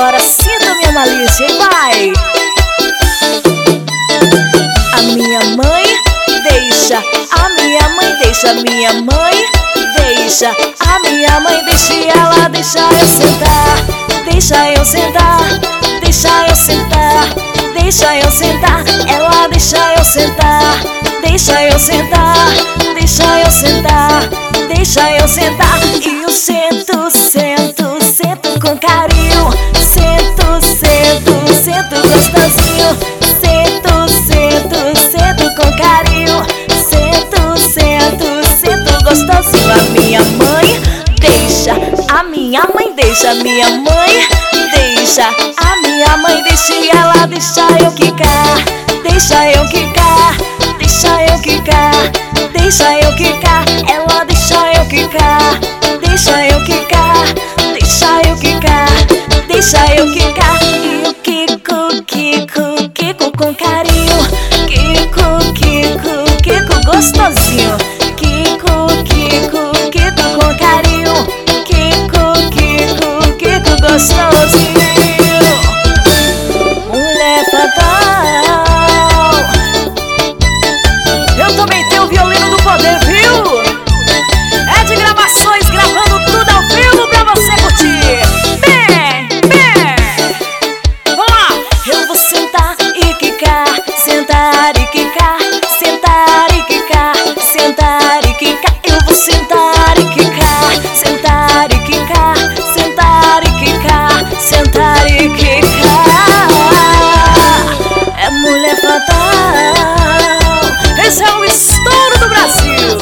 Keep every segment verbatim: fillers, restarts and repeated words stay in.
Agora sinta minha malícia e vai. A minha mãe deixa, a minha mãe deixa, a minha mãe deixa, a minha mãe deixa e ela deixa eu sentar. Deixa eu sentar, deixa eu sentar, deixa eu sentar, ela deixa eu sentar. Deixa eu sentar, deixa eu sentar, deixa eu sentar. E eu sento, sento, sento com carinho. Sento, sento, sento gostosinho. Sento, sento, sento com carinho. Sento, sento, sento gostosinho. A minha mãe deixa, a minha mãe deixa, a minha mãe deixa, a minha mãe deixa e ela deixa eu quicar. Deixa eu quicar, deixa eu quicar, deixa eu quicar, ela deixa eu quicar. Deixa eu quicar, deixa eu quicar, deixa eu quicar. E eu quico, quico, quico com carinho. Quico, quico, quico gostosinho. Quico, quico, quico com carinho. Quico, quico, quico gostosinho. Mulher fatal, eu também tenho o violino do poder, viu? É de gravações, gravando tudo ao vivo pra você curtir. Bem, bem, vamos lá! Eu vou sentar e quicar, sentar e quicar, sentar e quicar, sentar e quicar. Eu vou sentar e quicar, sentar e quicar, sentar e quicar, sentar e quicar. É mulher fatal, esse é o estouro do Brasil.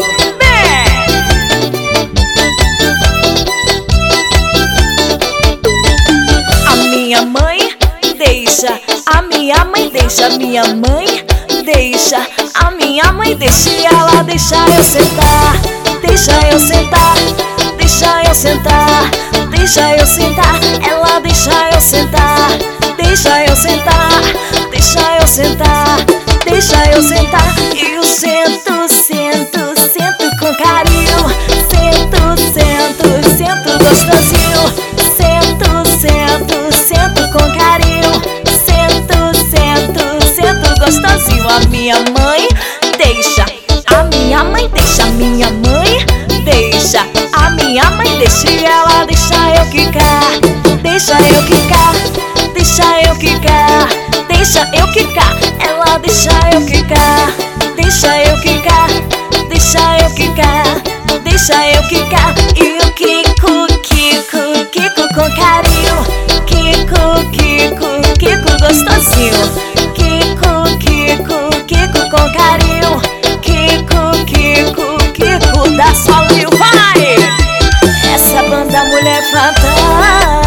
A minha mãe deixa, a minha mãe deixa, a minha mãe deixa, a minha mãe deixa e ela deixa eu sentar. Deixa eu sentar, deixa eu sentar, deixa eu sentar, ela deixa eu sentar. Deixa eu sentar, deixa eu sentar, deixa eu sentar. E eu sento, sento, sento com carinho. Sento, sento, sento gostosinho. Sento, sento, sento com carinho. Sento, sento, sento gostosinho. A minha mãe deixa, a minha mãe deixa, a minha mãe deixa, a minha mãe deixa e ela deixa eu quicar. Deixa eu quicar, deixa eu quicar, deixa eu quicar, ela deixa eu quicar. Deixa eu quicar, deixa eu quicar, deixa eu quicar. E eu quico, quico, quico com carinho. Quico, quico, quico gostosinho. Quico, quico, quico com carinho. Quico, quico, quico da Solinho, vai! Essa banda Mulher Fatal.